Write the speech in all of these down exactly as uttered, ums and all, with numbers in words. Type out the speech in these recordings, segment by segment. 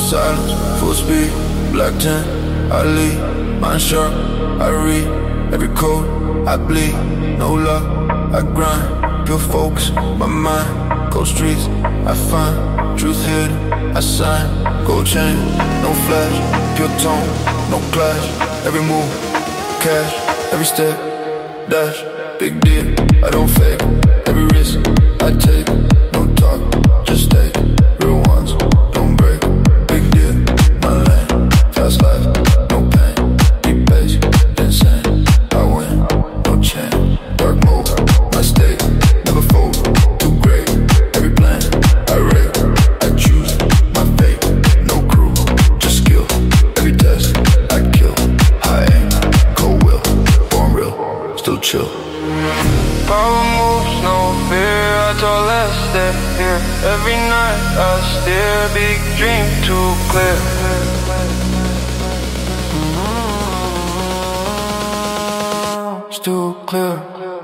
silence, full speed, black ten, I lead, mind sharp, I read, every code, I bleed, no luck, I grind, pure focus, my mind, cold streets, I find, truth hidden, I sign, gold chain, no flash, pure tone, no clash, every move, cash, every step, dash, big deal, I don't fake, every risk, I take, no talk, just stay, real ones, don't break, big deal, my lane, fast life, no pain, deep bass, insane, I win, no chain, dark mode, my state, never fold, too great, every plan, I rate, I choose, my fate, no crew, just skill, every test, I kill, high aim, cold will, born real, still chill. Power moves, no fear, I told let's stay here. Every night I steer, big dream too clear. It's too clear.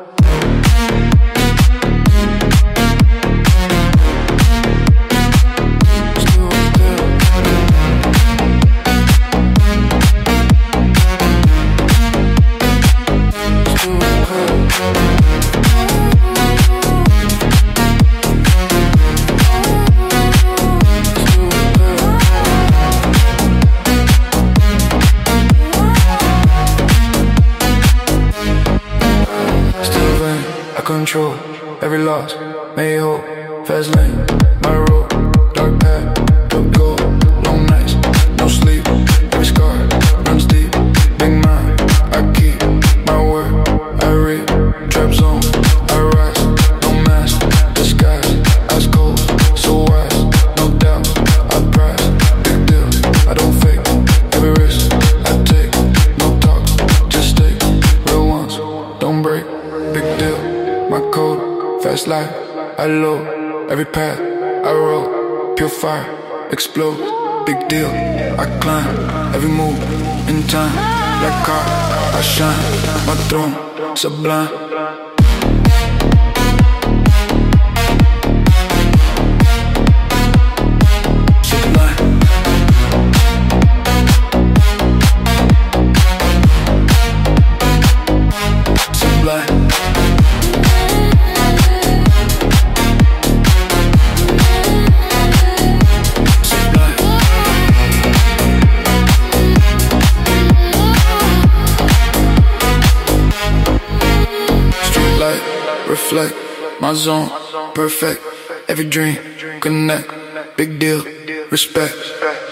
Control every loss, may hope, fast lane, my road, dark path, put gold, long nights, no sleep, every scar runs deep, big mind, I keep my word, I read, trap zone, I rise, no mask, disguise, ice cold, so wise, no doubt, I prize, big deal, I don't fake, every risk, I take, no talk, just stay, real ones, don't break, big deal. My code, fast life, I load, every path, I roll, pure fire, explode, big deal, I climb, every move, in time, like car, I shine, my throne, sublime. Reflect, my zone, perfect, every dream, connect, big deal, respect.